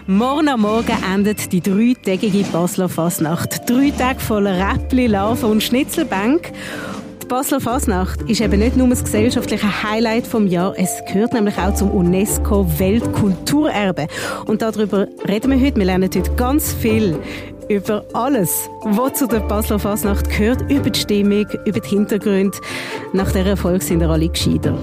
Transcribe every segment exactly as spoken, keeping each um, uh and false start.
Morgen am Morgen endet die dreitägige Basler Fasnacht. Drei Tage voller Räppli, Larven und Schnitzelbank. Die Basler Fasnacht ist eben nicht nur das gesellschaftliche Highlight vom Jahr, es gehört nämlich auch zum UNESCO-Weltkulturerbe. Und darüber reden wir heute. Wir lernen heute ganz viel über alles, was zu der Basler Fasnacht gehört, über die Stimmung, über die Hintergründe. Nach dieser Erfolg sind wir alle gescheiter.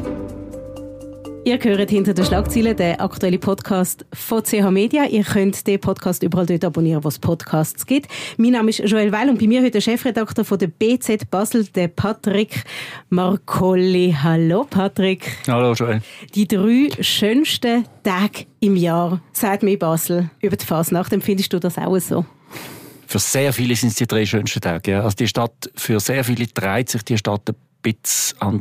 Ihr hört «Hinter den Schlagzeilen», den aktuellen Podcast von C H Media. Ihr könnt den Podcast überall dort abonnieren, wo es Podcasts gibt. Mein Name ist Joël Weil und bei mir heute der Chefredakteur von der B Z Basel, der Patrick Marcolli. Hallo Patrick. Hallo Joël. Die drei schönsten Tage im Jahr, sagt mir in Basel, über die Fasnacht. Empfindest du das auch so? Für sehr viele sind es die drei schönsten Tage. Ja. Also die Stadt, für sehr viele dreht sich die Stadt ein bisschen an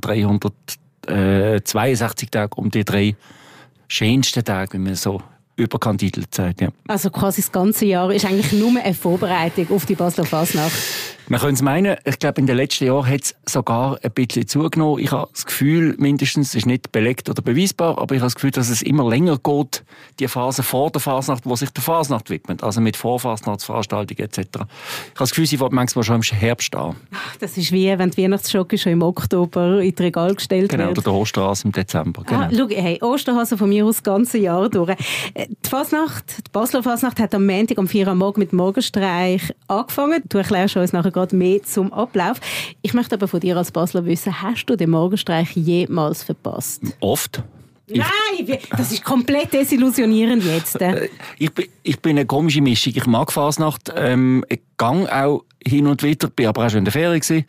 dreihundertzweiundsechzig Tage um die drei schönsten Tage, wie man so überkandidelt sagt. Ja. Also quasi das ganze Jahr ist eigentlich nur eine Vorbereitung auf die Basler Fasnacht. Man könnte es meinen, ich glaube, in den letzten Jahren hat es sogar ein bisschen zugenommen. Ich habe das Gefühl, mindestens, es ist nicht belegt oder beweisbar, aber ich habe das Gefühl, dass es immer länger geht, die Phase vor der Fasnacht, wo sich der Fasnacht widmet, also mit Vorfasnachtsveranstaltungen et cetera. Ich habe das Gefühl, sie fängt manchmal schon im Herbst an. Das ist wie, wenn die Weihnachtsschocke schon im Oktober in die Regal gestellt genau, wird. Oder der Osterhase im Dezember. Genau. Ah, schau, hey, Osterhase von mir aus das ganze Jahr durch. Die Fasnacht, die Basler Fasnacht hat am Montag um vier Uhr am Morgen mit Morgenstreich angefangen. Du erklärst uns nachher gerade mehr zum Ablauf. Ich möchte aber von dir als Basler wissen, hast du den Morgenstreich jemals verpasst? Oft. Nein, das ist komplett desillusionierend jetzt. Ich bin, ich bin eine komische Mischung. Ich mag Fasnacht. Ähm, ich gehe auch hin und wieder, bin aber auch schon in der Ferien gewesen.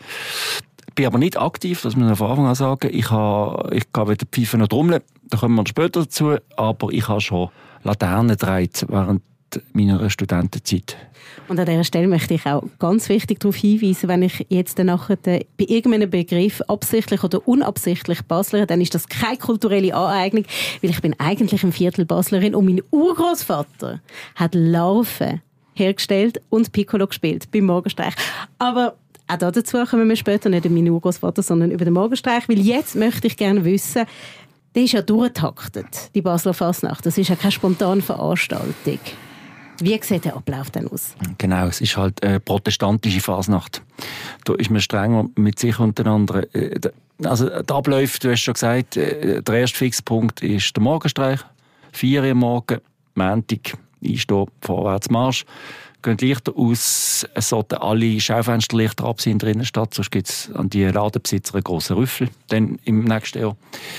Bin aber nicht aktiv, das muss man von Anfang an sagen. Ich, habe, ich gehe weder pfeifen noch trommeln, da kommen wir später dazu. Aber ich habe schon Laternen gedreht während meiner Studentenzeit. Und an dieser Stelle möchte ich auch ganz wichtig darauf hinweisen, wenn ich jetzt nachher bei irgendeinem Begriff absichtlich oder unabsichtlich baslere, dann ist das keine kulturelle Aneignung, weil ich bin eigentlich ein Viertel Baslerin und mein Urgroßvater hat Larven hergestellt und Piccolo gespielt beim Morgenstreich. Aber auch dazu kommen wir später, nicht über meinen Urgroßvater, sondern über den Morgenstreich, weil jetzt möchte ich gerne wissen, der ist ja durchgetaktet, die Basler Fasnacht. Das ist ja keine spontane Veranstaltung. Wie sieht der Ablauf denn aus? Genau, es ist halt eine protestantische Fasnacht. Da ist man strenger mit sich und den anderen. Also der Ablauf, du hast schon gesagt, der erste Fixpunkt ist der Morgenstreich. vier Uhr am Morgen, Montag, Einstehen, Vorwärtsmarsch. Gehen Lichter aus, es sollten alle Schaufensterlichter ab sein in der Innenstadt, sonst gibt es an die Ladenbesitzer einen grossen Rüffel dann im nächsten Jahr.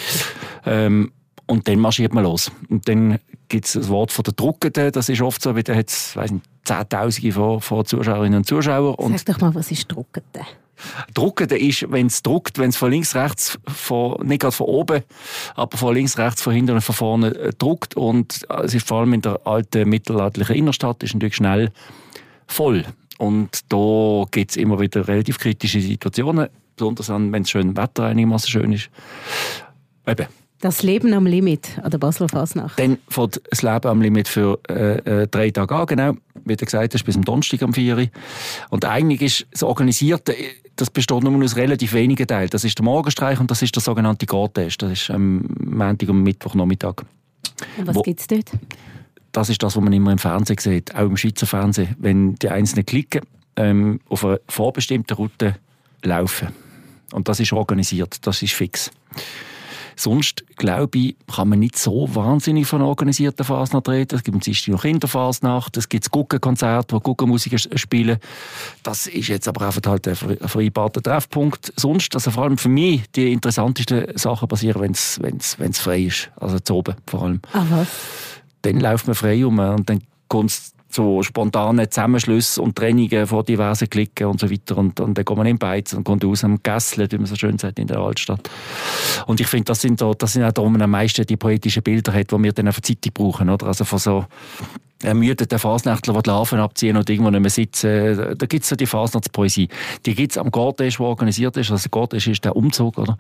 Ähm, Und dann marschiert man los. Und dann gibt es das Wort von der Druckenden. Das ist oft so, wie da hat es Zehntausende von, von Zuschauerinnen und Zuschauern. Und sag doch mal, was ist Druckende? Druckende ist, wenn es druckt, wenn es von links, rechts, von, nicht gerade von oben, aber von links, rechts, von hinten und von vorne äh, druckt. Und es ist vor allem in der alten mittelalterlichen Innenstadt ist natürlich schnell voll. Und da gibt es immer wieder relativ kritische Situationen, besonders wenn es schön Wetter einigermaßen schön ist. Eben. Das Leben am Limit an der Basler Fasnacht. Dann fängt das Leben am Limit für äh, äh, drei Tage an, genau. Wie du gesagt hast, bis am Donnerstag am vier Uhr. Und eigentlich ist das Organisierte, das besteht nur aus relativ wenigen Teilen. Das ist der Morgenstreich und das ist der sogenannte Gartest. Das ist am Montag und Mittwochnachmittag. Und was gibt es dort? Das ist das, was man immer im Fernsehen sieht, auch im Schweizer Fernsehen. Wenn die Einzelnen klicken, ähm, auf eine vorbestimmte Route laufen. Und das ist organisiert, das ist fix. Sonst, glaube ich, kann man nicht so wahnsinnig von organisierten Fasnacht reden. Es gibt am Dienstag noch Kinderfasnacht, es gibt Guggenkonzerte, wo Guggenmusiker spielen. Das ist jetzt aber einfach halt ein vereinbarter Treffpunkt. Sonst, also vor allem für mich, die interessantesten Sachen passieren, wenn es frei ist. Also zu oben vor allem. Ach was? Dann läuft man frei um und dann kommt es so spontane Zusammenschlüsse und Trennungen von diversen Klicken und so weiter. Und, und dann kommt man in Beiz und kommt aus am Gässle, wie man so schön sagt, in der Altstadt. Und ich finde, das sind, da, das sind auch da, wo man am meisten die poetischen Bilder hat, die wir dann auf der Zeitung brauchen. Oder? Also von so ermüdeten Fasnächtler, die die Larven abziehen und irgendwo nicht mehr sitzen. Da gibt es so die Fasnachtspoesie. Die gibt es am Gartest, der organisiert ist. Also Gartest ist der Umzug, oder?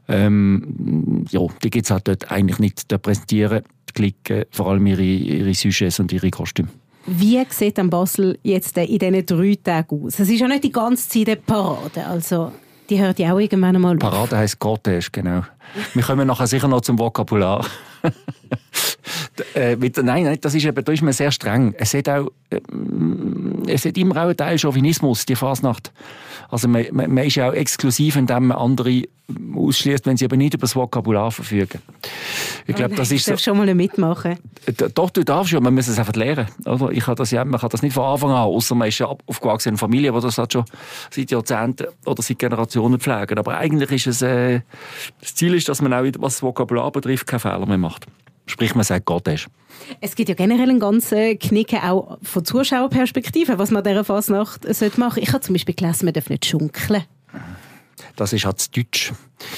Ähm, ja, die gibt es halt dort eigentlich nicht. Da präsentieren die Klicken vor allem ihre, ihre Sujets und ihre Kostüme. Wie sieht dann Basel jetzt in diesen drei Tagen aus? Es ist ja nicht die ganze Zeit eine Parade, also die hört ja auch irgendwann einmal auf. Parade heisst Cortège, genau. Wir kommen nachher sicher noch zum Vokabular. Äh, mit, nein, nein, das ist eben, da ist man sehr streng. Es hat auch, äh, es hat immer auch einen Teil Chauvinismus, die Fasnacht. Also man, man, man ist ja auch exklusiv, indem man andere ausschließt, wenn sie aber nicht über das Vokabular verfügen. Ich glaube, oh das ist ich darf so, schon mal mitmachen. Doch, du darfst schon, man muss es einfach lernen. Oder? Ich kann das ja, man kann das nicht von Anfang an, außer man ist ja aufgewachsen in einer Familie, die das halt schon seit Jahrzehnten oder seit Generationen pflegen. Aber eigentlich ist es, äh, das Ziel ist, dass man auch, was das Vokabular betrifft, keine Fehler mehr macht. Sprich, man sagt Gott ist. Es gibt ja generell einen ganzen Knicken auch von Zuschauerperspektive, was man dieser Fasnacht machen sollte. Ich habe zum Beispiel gelesen, man darf nicht schunkeln. Das ist halt Deutsch.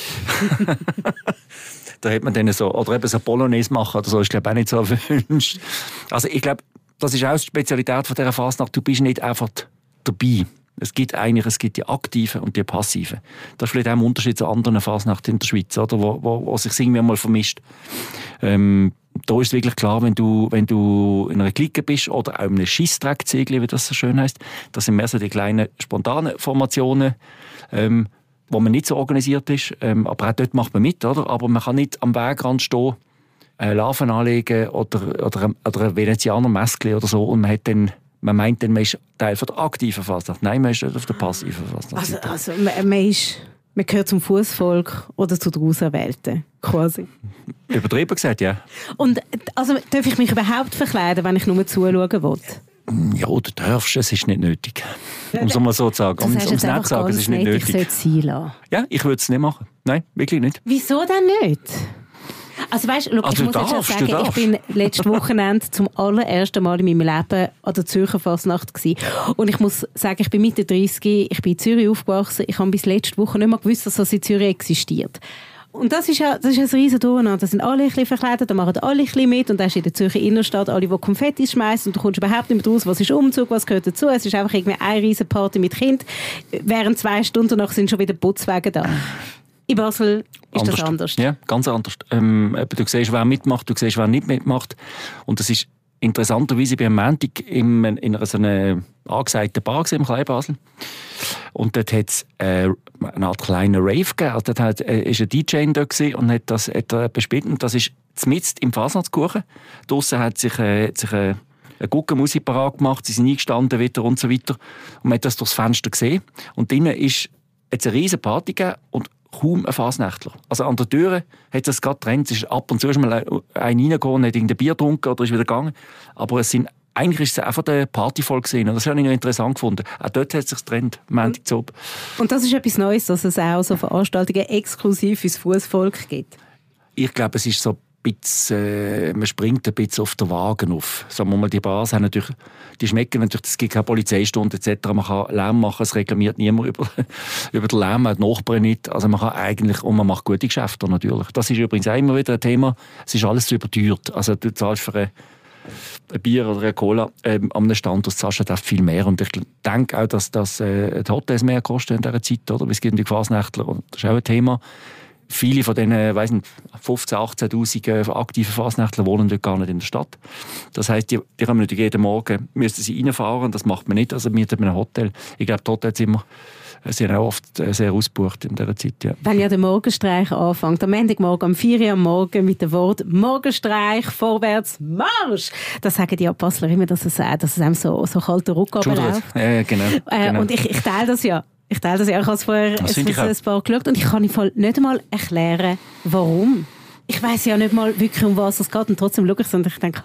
Da hat man dann so, oder eben so Polonaise machen oder so, ist glaube ich auch nicht so erwünscht. Also ich glaube, das ist auch die Spezialität von dieser Fasnacht. Du bist nicht einfach dabei. Es gibt eigentlich, es gibt die Aktiven und die Passiven. Das ist vielleicht auch ein Unterschied zu anderen Fasnachten in der Schweiz, oder? Wo, wo, wo sich irgendwie mal vermischt. Ähm, da ist es wirklich klar, wenn du, wenn du in einer Clique bist oder auch in einem Scheissdreckzegli, wie das so schön heisst, das sind mehr so die kleinen, spontanen Formationen, ähm, wo man nicht so organisiert ist. Ähm, aber auch dort macht man mit, oder? Aber man kann nicht am Wegrand stehen, äh, Larven anlegen oder, oder, oder ein Venezianer Mäskli oder so und man hat dann Man meint dann, man ist Teil von der aktiven Fasnacht. Nein, man ist nicht auf der passiven Fasnacht. Also, also man, man, ist, man gehört zum Fußvolk oder zu den Auserwählten, quasi. Übertrieben gesagt, ja. Und also, darf ich mich überhaupt verkleiden, wenn ich nur zuschauen will? Ja, du darfst, es ist nicht nötig. Um es mal so zu sagen. Um es nicht zu sagen, es ist nicht nötig. Ich sollte es sein lassen. Ja, ich würde es nicht machen. Nein, wirklich nicht. Wieso denn nicht? Also weißt, look, also ich muss darfst, jetzt schon sagen, ich bin letztes Wochenende zum allerersten Mal in meinem Leben an der Zürcher Fasnacht gewesen. Und ich muss sagen, ich bin Mitte dreißig, ich bin in Zürich aufgewachsen, ich habe bis letzte Woche nicht mal gewusst, dass das in Zürich existiert. Und das ist ja, das ist ja ein riesen Durcheinander. Da sind alle ein bisschen verkleidet, da machen alle ein bisschen mit und da ist in der Zürcher Innenstadt alle, die Konfetti schmeißen und du kommst überhaupt nicht mehr raus, was ist Umzug, was gehört dazu. Es ist einfach irgendwie eine riesen Party mit Kind. Während zwei Stunden danach sind schon wieder Putzwege da. In Basel ist anders. Das anders. Ja, ganz anders. Ähm, du siehst, wer mitmacht, du siehst, wer nicht mitmacht. Und das ist interessanterweise bei einem Montag in einer so einer angesagten Bar im Klein Basel. Und dort hat es äh, eine Art kleinen Rave gegeben. Dort war äh, ein D J da und hat das hat, äh, bespielt. Und das ist mitten im Fasnachtskuchen. Draussen hat sich, äh, hat sich äh, eine Guckenmusik parat gemacht, sie sind eingestanden wieder und so weiter. Und man hat das durchs Fenster gesehen. Und drinnen ist jetzt eine riesen Party gegeben und kaum ein Fasnächtler. Also an der Tür hat es gerade getrennt. Es ist ab und zu ist mal ein reingegangen, hat irgendein Bier getrunken oder ist wieder gegangen. Aber es sind, eigentlich ist es einfach der Partyvolk gewesen. Und das habe ich noch interessant gefunden. Auch dort hat es sich getrennt, Montag zu oben. Und das ist etwas Neues, dass es auch so Veranstaltungen exklusiv fürs Fußvolk gibt? Ich glaube, es ist so ein bisschen, äh, man springt ein bisschen auf den Wagen auf. Sagen wir mal, die Bars haben natürlich, die schmecken natürlich, es gibt keine Polizeistunde et cetera. Man kann Lärm machen, es reklamiert niemand über, über den Lärm, die Nachbarn nicht. Also man kann eigentlich, und man macht gute Geschäfte natürlich. Das ist übrigens auch immer wieder ein Thema. Es ist alles zu überteuert. Also du zahlst für ein, ein Bier oder eine Cola ähm, am Stand, du zahlst halt viel mehr. Und ich denke auch, dass, dass äh, die Hotels mehr kosten in dieser Zeit, oder? Weil es gibt die Fasnächtler, und das ist auch ein Thema. Viele von diesen, weiss nicht, fünfzehntausend, achtzehntausend aktiven Fasnächtler wohnen dort gar nicht in der Stadt. Das heisst, die, die kommen natürlich jeden Morgen, müssen sie reinfahren, das macht man nicht, also mietet man ein Hotel. Ich glaube, die Hotels immer, sind auch oft sehr ausgebucht in dieser Zeit. Ja. Wenn ja der Morgenstreich anfängt, am Montagmorgen, um vier Uhr am Morgen mit dem Wort «Morgenstreich, vorwärts, Marsch!» Das sagen die Basler immer, dass es, dass es einem so, so kalter Ruck runterläuft. Ja, genau, äh, genau. Und ich, ich teile das ja. Ich teile das ja. Ich habe es vorher es ein paar geschaut und ich kann nicht einmal erklären, warum. Ich weiss ja nicht mal wirklich, um was es geht und trotzdem schaue ich es und ich denke,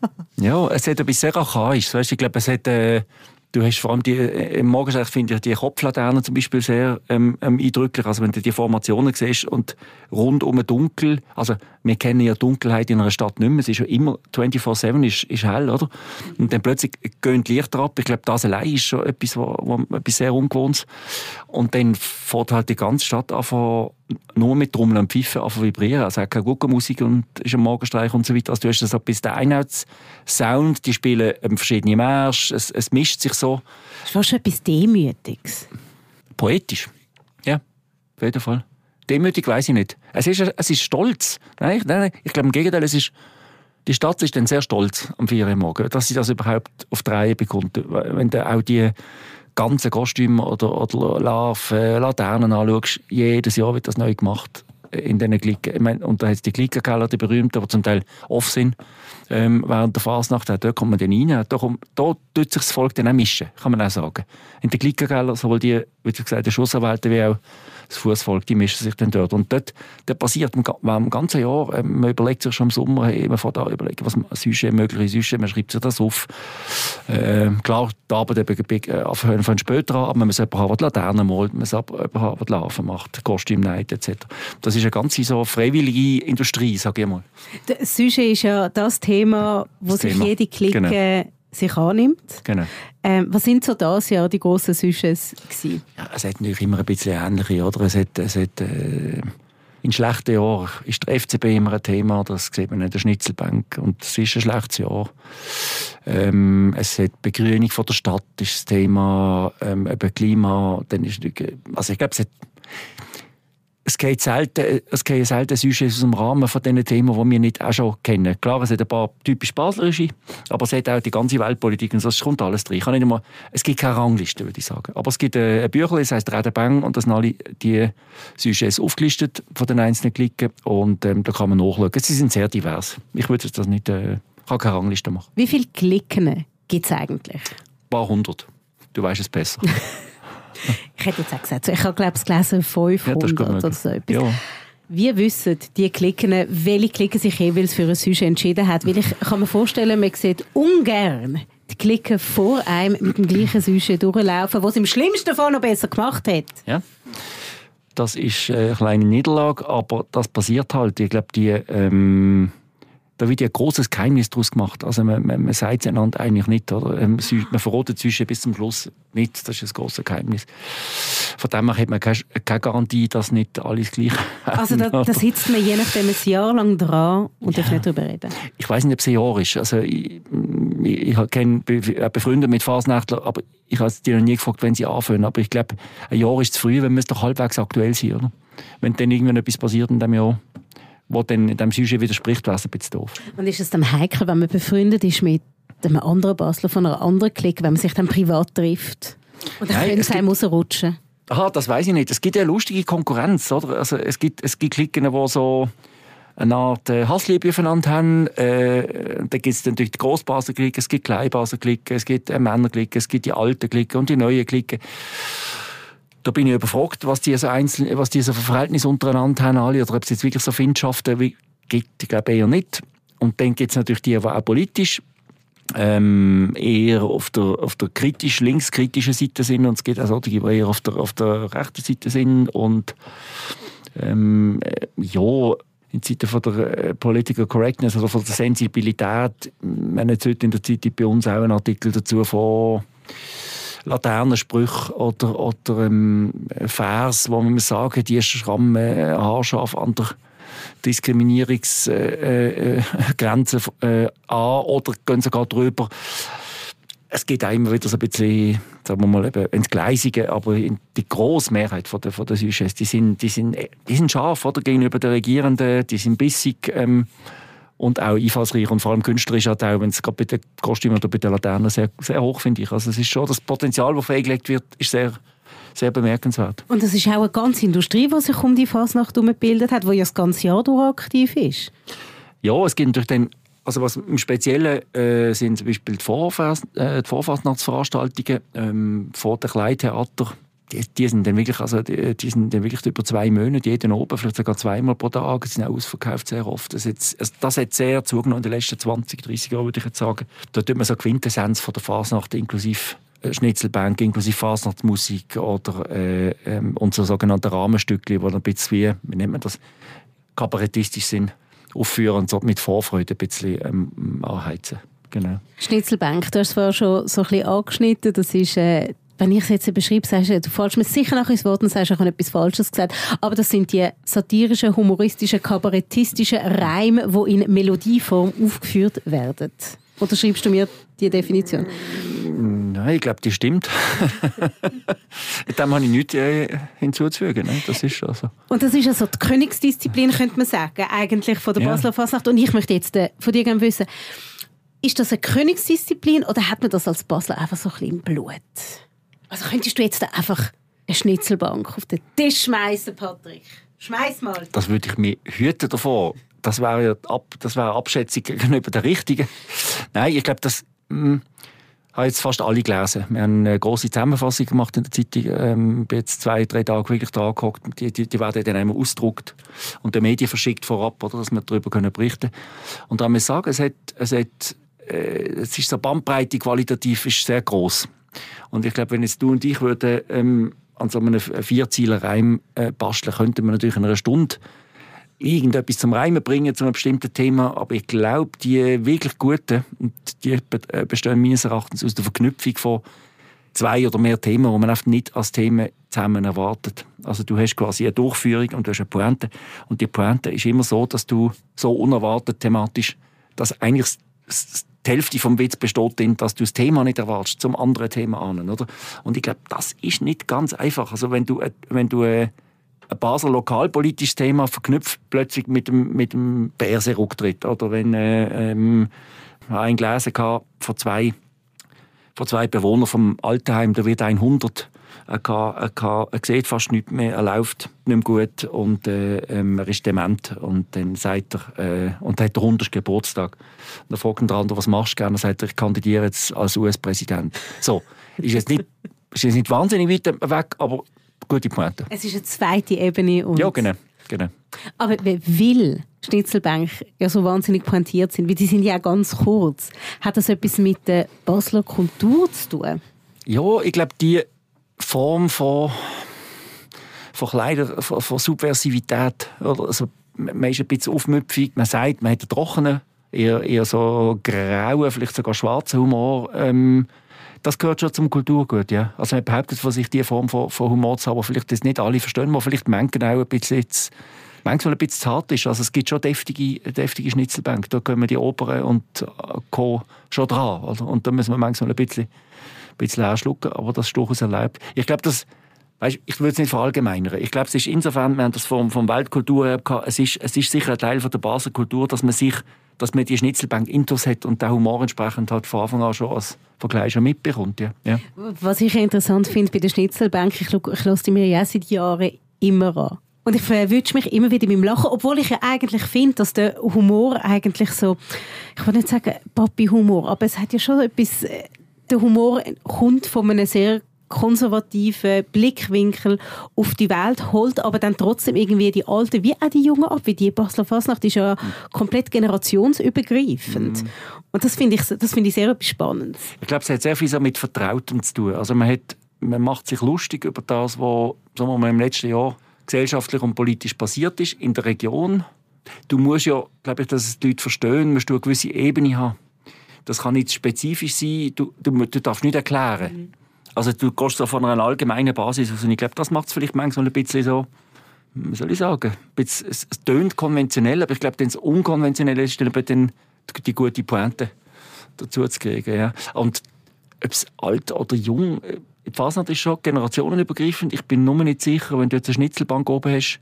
ja, es hat etwas sehr Archaisches. Weißt, ich glaube, es hat... Äh Du hast vor allem die, im Morgenstreich finde ich die Kopflaternen zum Beispiel sehr ähm, eindrücklich. Also wenn du die Formationen siehst und rundum dunkel, also wir kennen ja Dunkelheit in einer Stadt nicht mehr, es ist ja immer vierundzwanzig sieben ist, ist hell, oder? Und dann plötzlich gehen die Lichter ab. Ich glaube, das allein ist schon etwas, wo, wo, etwas sehr Ungewohntes. Und dann fährt halt die ganze Stadt an, nur mit Trommeln und Pfeifen an vibrieren. Also auch keine Guckenmusik und ist ein Morgenstreich und so weiter. Also du hast so ein bisschen den Einheitssound, die spielen verschiedene Märsche, es, es mischt sich so. Das ist fast schon etwas Demütiges. Poetisch. Ja, auf jeden Fall. Demütig weiss ich nicht. Es ist, es ist stolz. Nein, nein, nein. Ich glaube im Gegenteil, es ist, die Stadt ist dann sehr stolz am vier Uhr morgen, dass sie das überhaupt auf die Reihe bekommt. Wenn du auch die ganzen Kostüme oder, oder Larven, Laternen anschaust, jedes Jahr wird das neu gemacht. in diesen Glicken. Ich meine, und da hat es die Glickenkeller, die berühmten, die zum Teil off sind, ähm, während der Fasnacht. Da kommt man dann rein. Da, kommt, da tut sich das Volk dann auch mischen, kann man auch sagen. In den Glickenkeller, sowohl die, wie gesagt, die Schussanwälte wie auch das Fußvolk, die mischen sich dann dort. Und dort, dort passiert im ganzen Jahr, äh, man überlegt sich schon im Sommer, hey, man fährt da überlegen, was man Sujet, mögliche Sujet, man schreibt sich das auf. Äh, klar, die Arbeit fangen von später an, aber man muss jemanden haben, der Laternen malt, man muss jemanden haben, der Larven macht, Kostümneid et cetera. Das ist eine ganz so freiwillige Industrie, sage ich mal. Das Sujet ist ja das Thema, wo das sich Thema. jede Clique genau. sich annimmt. Genau. Ähm, was sind so das Jahr die grossen Sujets gewesen? Ja, es hat natürlich immer ein bisschen ähnliche, oder? Es hat, es hat, äh, in schlechten Jahren ist der F C B immer ein Thema, das sieht man in der Schnitzelbank, und es ist ein schlechtes Jahr. Ähm, es hat Begrünung von der Stadt, ist das Thema, ähm, eben Klima, dann ist, also ich glaube, es hat Es geht selten, es geht selten Sujets aus dem Rahmen von diesen Themen, die wir nicht auch schon kennen. Klar, es hat ein paar typisch baslerische, aber es hat auch die ganze Weltpolitik und das kommt alles drin. Ich kann nicht mal, es gibt keine Rangliste, würde ich sagen. Aber es gibt ein Büchlein, das heisst «Rede Bang», und da sind alle die Sujets aufgelistet von den einzelnen Klicken, und ähm, da kann man nachschauen. Sie sind sehr divers. Ich würde das nicht, äh, kann keine Rangliste machen. Wie viele Klicken gibt es eigentlich? Ein paar hundert. Du weißt es besser. Ich hätte jetzt auch gesagt, ich habe, glaube ich, gelesen fünfhundert ja, oder so etwas. Ja. Wie wissen die Klicken, welche Klicken sich jeweils für ein Sujet entschieden hat? Weil ich kann mir vorstellen, man sieht ungern die Klicken vor einem mit dem gleichen Sujet durchlaufen, was im schlimmsten Fall noch besser gemacht hat. Ja, das ist eine kleine Niederlage, aber das passiert halt. Ich glaube, die... Ähm Da wird ja ein grosses Geheimnis daraus gemacht. Also man, man, man sagt es einander eigentlich nicht. Oder? Man verrotet zwischen bis zum Schluss nicht. Das ist ein grosses Geheimnis. Von dem her hat man keine, keine Garantie, dass nicht alles gleich ist. Also da, da sitzt man je nachdem ein Jahr lang dran und ja. darf nicht darüber reden? Ich weiss nicht, ob es ein Jahr ist. Also ich, ich, ich kenne befreundet mit Fasnächtler, aber ich habe die noch nie gefragt, wenn sie anfangen. Aber ich glaube, ein Jahr ist zu früh, wenn es doch halbwegs aktuell sein, oder? Wenn dann irgendwann etwas passiert in diesem Jahr, wo dann in diesem Sujet widerspricht, wäre es ein bisschen doof. Und ist es dann heikel, wenn man befreundet ist mit einem anderen Basler von einer anderen Clique, wenn man sich dann privat trifft? Und dann können sie einem rausrutschen? Aha, das weiss ich nicht. Es gibt ja eine lustige Konkurrenz, oder? Also es gibt, es gibt Cliquen, die so eine Art äh, Hassliebe aufeinander haben. Äh, dann gibt es natürlich die Grossbasler Clique, es gibt Kleinbasler Clique, es gibt äh, Männer Clique, es gibt die alten Clique und die neuen Clique. Da bin ich überfragt, was die so einzeln, was die so für Verhältnisse untereinander haben, alle, oder ob es jetzt wirklich so Feindschaften gibt. Ich glaube eher nicht. Und dann gibt es natürlich die, die auch politisch ähm, eher auf der, auf der kritisch, linkskritischen Seite sind, und es gibt auch solche, die eher auf der, auf der rechten Seite sind. Und ähm, ja, in Zeiten von der äh, Political Correctness oder von der Sensibilität, wenn jetzt heute in der Zeit bei uns auch ein Artikel dazu von Laternensprüche oder, oder ähm, Vers, wo man sagen, die schrammen äh, haarscharf an der Diskriminierungsgrenze äh, äh, an oder gehen sogar drüber. Es geht auch immer wieder so ein bisschen, sagen wir mal, eben Entgleisungen, aber die grosse Mehrheit von der, von der Sujets, die sind, die sind, die sind scharf oder, gegenüber den Regierenden, die sind bissig, ähm, und auch einfallsreich und vor allem künstlerisch auch, wenn es gerade bei den Kostümen oder bei den Laternen sehr, sehr hoch, finde ich. Also es ist schon, das Potenzial, das freigelegt wird, ist sehr, sehr bemerkenswert. Und das ist auch eine ganze Industrie, die sich um die Fasnacht gebildet hat, die ja das ganze Jahr durch aktiv ist. Ja, es gibt natürlich dann, also was im Speziellen äh, sind zum Beispiel die, Vorfas- äh, die Vorfasnachtsveranstaltungen ähm, vor dem Kleintheater. Die, die sind dann wirklich, also die, die sind dann wirklich über zwei Monate, jeden oben, vielleicht sogar zweimal pro Tag. Sie sind auch ausverkauft sehr oft. Das, jetzt, also das hat sehr zugenommen in den letzten zwanzig, dreissig Jahren, würde ich jetzt sagen. Da tut man so Quintessenz von der Fasnacht inklusive Schnitzelbank, inklusive Fasnachtsmusik oder äh, ähm, und so sogenannte Rahmenstückchen, die ein bisschen wie, wie nennt man das, kabarettistisch sind, aufführen und so mit Vorfreude ein bisschen ähm, anheizen. Genau. Schnitzelbank, du hast es vorher schon so ein bisschen angeschnitten, das ist... Äh Wenn ich es jetzt beschreibe, sagst du, du fällst mir sicher nach ins Wort und sagst, ich habe etwas Falsches gesagt. Aber das sind die satirischen, humoristischen, kabarettistischen Reime, die in Melodieform aufgeführt werden. Oder schreibst du mir die Definition? Nein, ich glaube, die stimmt. Dem habe ich nichts äh, hinzuzufügen. Ne? Das ist schon so. Und das ist also die Königsdisziplin, könnte man sagen, eigentlich von der ja. Basler Fasnacht. Und ich möchte jetzt äh, von dir gerne wissen, ist das eine Königsdisziplin oder hat man das als Basler einfach so ein bisschen im Blut? Also könntest du jetzt einfach eine Schnitzelbank auf den Tisch schmeißen, Patrick? Schmeiß mal. Das würde ich mir hüten davor. Das wäre ja ab, das wäre Abschätzung gegenüber der Richtigen. Nein, ich glaube, das mh, habe jetzt fast alle gelesen. Wir haben eine grosse Zusammenfassung gemacht in der Zeitung. Ähm, bin jetzt zwei, drei Tage wirklich dran gehockt. Die, die, die werden dann einmal ausgedruckt und den Medien verschickt vorab, oder, dass wir darüber können berichten können. Und da muss ich sagen, es, hat, es, hat, äh, es ist so Bandbreite qualitativ ist sehr gross. Und ich glaube, wenn jetzt du und ich würden, ähm, an so einem Vierzeiler-Reim äh, basteln, könnten wir natürlich in einer Stunde irgendetwas zum Reimen bringen zu einem bestimmten Thema, aber ich glaube, die wirklich guten, die bestehen meines Erachtens aus der Verknüpfung von zwei oder mehr Themen, die man einfach nicht als Themen zusammen erwartet. Also du hast quasi eine Durchführung und du hast eine Pointe und die Pointe ist immer so, dass du so unerwartet thematisch, dass eigentlich die Hälfte vom Witz besteht darin, dass du das Thema nicht erwartest, zum anderen Thema an, oder? Und ich glaube, das ist nicht ganz einfach. Also wenn du, wenn du ein Basler lokalpolitisches Thema verknüpft plötzlich mit dem, mit dem B R C-Rücktritt. Oder wenn äh, ähm, ein gelesen hatte, von zwei, von zwei Bewohnern vom Altenheim, da wird ein hundert. Er, kann, er, kann, er sieht fast nichts mehr, er läuft nicht mehr gut und äh, ähm, er ist dement. Und dann sagt er, äh, und er hat den hundertsten Geburtstag. Und dann fragt der andere, was machst du gerne? Dann sagt er, ich kandidiere jetzt als U S-Präsident. So, ist jetzt nicht, ist jetzt nicht wahnsinnig weit weg, aber gute Pointe. Es ist eine zweite Ebene. Und ja, genau. genau. Aber weil Schnitzelbank ja so wahnsinnig pointiert sind, weil die sind ja auch ganz kurz, hat das etwas mit der Basler Kultur zu tun? Ja, ich glaube, die Form von, von Kleider, von, von Subversivität, oder? Also, man ist ein bisschen aufmüpfig, man sagt, man hat einen trockenen, eher, eher so grauen, vielleicht sogar schwarzen Humor. Ähm, das gehört schon zum Kulturgut, ja. Also man behauptet von sich, diese Form von, von Humor zu haben, aber vielleicht das nicht alle verstehen, wo vielleicht manchmal auch ein bisschen jetzt, manchmal ein bisschen zu hart ist. Also es gibt schon deftige, deftige Schnitzelbänke, da kommen die Opern und Co. schon dran, oder? Und da müssen wir manchmal ein bisschen, ein bisschen leer schlucken, aber das ist durchaus erlaubt. Ich glaube, das, weißt, ich würde es nicht verallgemeinern. Ich glaube, es ist insofern, wir haben das vom, vom Weltkultur her gehabt, es ist, es ist sicher ein Teil von der Basler Kultur, dass man sich, dass man die Schnitzelbank intus hat und den Humor entsprechend hat von Anfang an schon als Vergleich mitbekommt. Ja. Ja. Was ich interessant finde bei der Schnitzelbank, ich, ich höre die mir ja seit Jahren immer an. Und ich verwünsche mich immer wieder mit dem Lachen, obwohl ich ja eigentlich finde, dass der Humor eigentlich so, ich will nicht sagen Papi-Humor, aber es hat ja schon etwas, der Humor kommt von einem sehr konservativen Blickwinkel auf die Welt, holt aber dann trotzdem irgendwie die Alten wie auch die Jungen ab, wie die Basler Fasnacht ist ja komplett generationsübergreifend. Mm. Und das finde ich, das finde ich sehr etwas Spannendes. Ich glaube, es hat sehr viel so mit Vertrautem zu tun. Also man, hat, man macht sich lustig über das, was sagen wir mal, im letzten Jahr gesellschaftlich und politisch passiert ist in der Region. Du musst ja, glaube ich, dass es die Leute verstehen, musst du eine gewisse Ebene haben. Das kann nicht spezifisch sein, du, du, du darfst nicht erklären. Mm. Also du gehst so von einer allgemeinen Basis aus. Und ich glaube, das macht es vielleicht manchmal ein bisschen so, wie soll ich sagen, ein bisschen, es, es tönt konventionell, aber ich glaube, das Unkonventionelle ist dann die, die gute Pointe dazu zu kriegen. Ja. Und ob es alt oder jung, die Fasnacht ist schon generationenübergreifend. Ich bin nur nicht sicher, wenn du jetzt eine Schnitzelbank oben hast,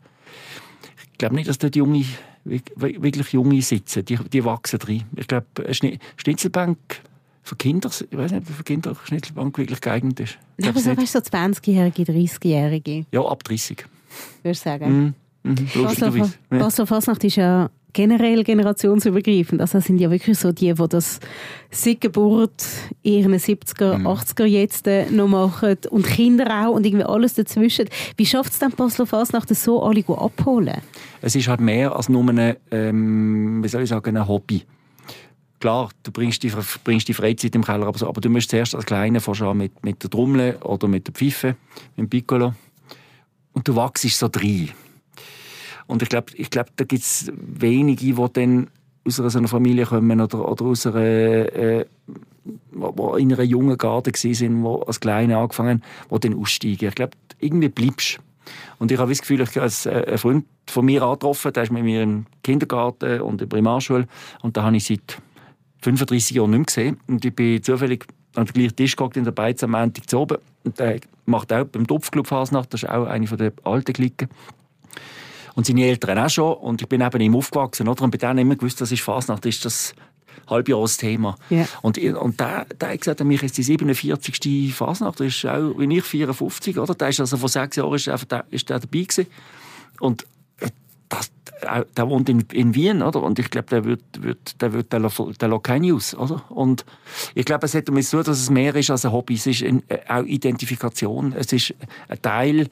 ich glaube nicht, dass dort junge, wirklich Junge sitzen. Die, die wachsen rein. Ich glaube, eine Schnitzelbank für Kinder, ich weiß nicht, ob für Kinder Schnitzelbank wirklich geeignet ist. Ja, aber so, weißt du, so zwanzigjährige, dreißigjährige? Ja, ab dreißig. Würdest du sagen? Mm, mm, lustigerweise. Basler Fasnacht ist ja generell generationsübergreifend. Also das sind ja wirklich so die, die das seit Geburt in ihren siebziger, mm. achtziger jetzt noch machen und Kinder auch und irgendwie alles dazwischen. Wie schafft es dann Basler Fasnacht, das so alle abholen? Es ist halt mehr als nur ein, ähm, wie soll ich sagen, ein Hobby. Klar, du bringst die, bringst die Freizeit im Keller, aber, so, aber du musst zuerst als Kleiner schon mit, mit der Trommel oder mit der Pfeife, mit dem Piccolo. Und du wachst so rein. Und ich glaube, ich glaub, da gibt es wenige, die dann aus einer, so einer Familie kommen oder, oder aus einer, äh, wo in einer jungen Garde waren, die als Kleine angefangen haben, die dann aussteigen. Ich glaube, irgendwie bleibst du. Und ich habe das Gefühl, ich habe einen Freund von mir angetroffen, der ist mit mir im Kindergarten und in der Primarschule. Und da habe ich seit fünfunddreissig Jahren nicht mehr gesehen. Und ich bin zufällig an den gleichen Tisch geguckt in der Beiz am Montag zu oben. Und der macht auch beim Topfclub Fasnacht, das ist auch eine der alten Klicken. Und seine Eltern auch schon. Und ich bin neben ihm aufgewachsen. Oder? Und bei denen immer gewusst, das ist Fasnacht, das ist das Halbjahresthema. Yeah. Und, und der, der hat gesagt, mich ist die siebenundvierzigste Fasnacht, das ist auch wie ich vierundfünfzig. Oder? Der ist also vor sechs Jahren ist der, ist der dabei gewesen. Und das, der wohnt in, in Wien, oder? Und ich glaube, der wird, wird, der wird, der, der lässt keine aus, oder? Und ich glaube, es hat damit zu tun, dass es mehr ist als ein Hobby. Es ist ein, auch Identifikation. Es ist ein Teil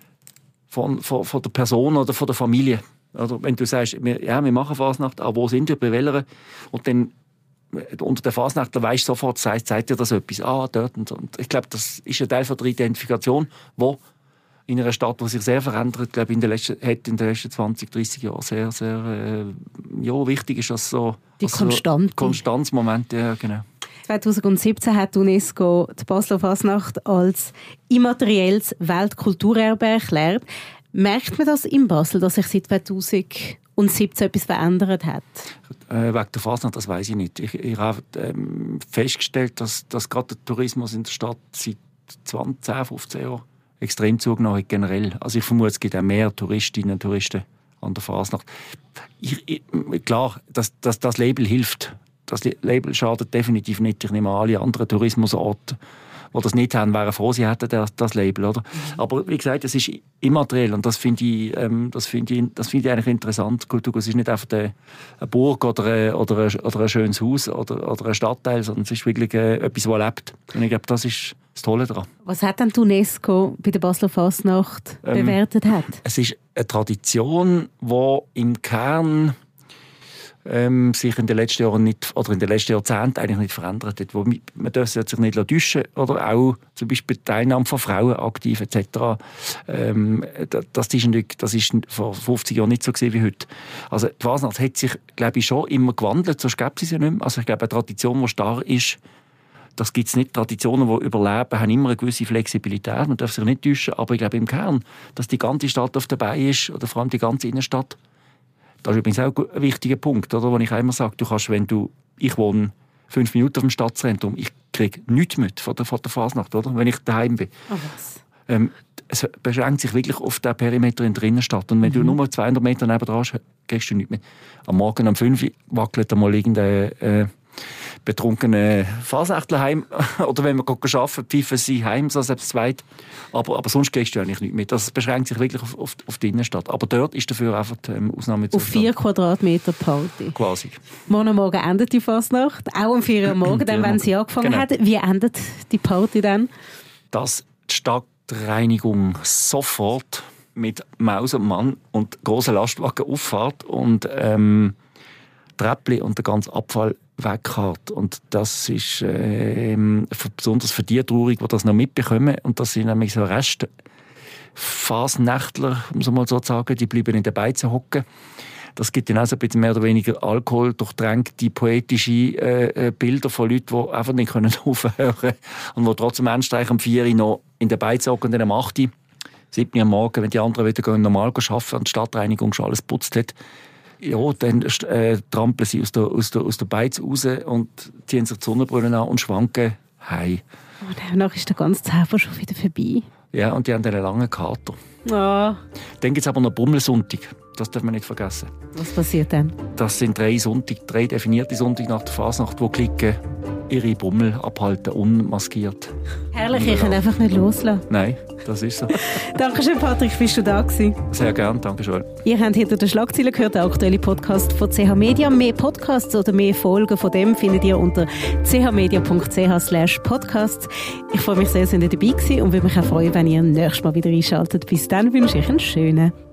von, von, von der Person oder von der Familie. Oder wenn du sagst, wir, ja, wir machen Fasnacht, aber wo sind wir, bei welcher? Und dann unter der Fasnachtler weisst du sofort, sagt, sagt dir das etwas? Ah, dort und so. Und ich glaube, das ist ein Teil von der Identifikation, wo in einer Stadt, die sich sehr verändert, glaube ich, in den letzten, hat in den letzten zwanzig, dreissig Jahren sehr, sehr äh, ja, wichtig ist, dass so die Konstante. So Konstanzmomente, ja, genau. zwanzig siebzehn hat die UNESCO die Basler Fasnacht als immaterielles Weltkulturerbe erklärt. Merkt man das in Basel, dass sich seit zweitausendsiebzehn etwas verändert hat? Äh, wegen der Fasnacht, das weiss ich nicht. Ich, ich habe ähm, festgestellt, dass, dass gerade der Tourismus in der Stadt seit zwanzig, fünfzehn Jahren extrem zugenommen hat, generell. Also ich vermute, es gibt auch mehr Touristinnen und Touristen an der Fasnacht. Ich, ich, klar, dass, dass das Label hilft. Das Label schadet definitiv nicht. Ich nehme an, alle anderen Tourismusorte, die das nicht haben, wären froh, sie hätten das, das Label. Oder? Mhm. Aber wie gesagt, es ist immateriell und das finde ich, ähm, das finde ich, das finde ich eigentlich interessant. Kultur, es ist nicht einfach eine, eine Burg oder ein, oder, ein, oder ein schönes Haus oder, oder ein Stadtteil, sondern es ist wirklich äh, etwas, das lebt. Und ich glaube, das ist das Tolle daran. Was hat denn die UNESCO bei der Basler Fasnacht ähm, bewertet hat? Es ist eine Tradition, die im Kern ähm, sich in den letzten Jahren nicht, oder in den letzten Jahrzehnten eigentlich nicht verändert hat. Wo man darf sich nicht täuschen oder auch zum Beispiel die Teilnahme von Frauen aktiv et cetera. Ähm, das ist nicht, das ist vor fünfzig Jahren nicht so gewesen wie heute. Also die Fasnacht hat sich, glaube ich, schon immer gewandelt, sonst gäbe es ja nicht mehr. Also ich glaube, eine Tradition, die starr ist, das gibt es nicht. Traditionen, die überleben, haben immer eine gewisse Flexibilität. Man darf sich nicht täuschen, aber ich glaube im Kern, dass die ganze Stadt auf dabei ist, oder vor allem die ganze Innenstadt. Das ist übrigens auch ein wichtiger Punkt, oder? Wo ich immer sage, du kannst, wenn du, ich wohne fünf Minuten auf dem Stadtzentrum, ich kriege nichts mit von der, von der Fasnacht, oder? Wenn ich daheim bin. Oh, was? Ähm, es beschränkt sich wirklich auf den Perimeter in der Innenstadt. Und wenn mhm. du nur zweihundert Meter nebenan hast, kriegst du nichts mehr. Am Morgen um fünf Uhr wackelt einmal irgendein äh, betrunkene Fasnachtler heim. Oder wenn wir arbeiten, pfeifen sie heim, so selbst zweit. Aber, aber sonst kriegst du eigentlich nichts mit. Das beschränkt sich wirklich auf, auf, auf die Innenstadt. Aber dort ist dafür einfach die ähm, Ausnahme zu. Auf vier Quadratmeter Party. Quasi. Morgen am Morgen endet die Fasnacht. Auch um vier Uhr morgen, dann, wenn sie angefangen genau. hat. Wie endet die Party dann? Dass die Stadtreinigung sofort mit Maus und Mann und grossen Lastwagen auffährt und ähm, Treppli und der ganze Abfall weghat. Und das ist äh, besonders für die traurig, die das noch mitbekommen. Und das sind nämlich so Reste Fasnächtler, um es mal so zu sagen, die bleiben in den Beizen hocken. Das gibt dann auch so ein bisschen mehr oder weniger Alkohol durchtränkte poetische äh, Bilder von Leuten, die einfach nicht aufhören können und die trotzdem endstreich am vier Uhr noch in den Beizen hocken und dann am acht Uhr, sieben Uhr am Morgen, wenn die anderen wieder gehen, normal arbeiten und die Stadtreinigung schon alles putzt hat, ja, dann äh, trampeln sie aus der, aus, der, aus der Beiz raus und ziehen sich die Sonnenbrillen an und schwanken heim. Oh, danach ist der ganze Zauber schon wieder vorbei. Ja, und die haben einen langen Kater. Oh. Dann gibt es aber noch Bummelsonntag. Das darf man nicht vergessen. Was passiert dann? Das sind drei Sonntage, drei definierte Sonntage nach der Fasnacht, wo Klicken ihre Bummel abhalten, unmaskiert. Herrlich, ich kann einfach nicht loslassen. Nein, das ist so. Dankeschön, Patrick, bist du da gewesen? Sehr gerne, danke schön. Ihr habt hinter den Schlagzeilen gehört, der aktuelle Podcast von C H Media. Mehr Podcasts oder mehr Folgen von dem findet ihr unter c h media punkt c h slash podcasts. Ich freue mich sehr, dass ihr dabei gewesen und würde mich auch freuen, wenn ihr nächstes Mal wieder einschaltet. Bis dann wünsche ich einen schönen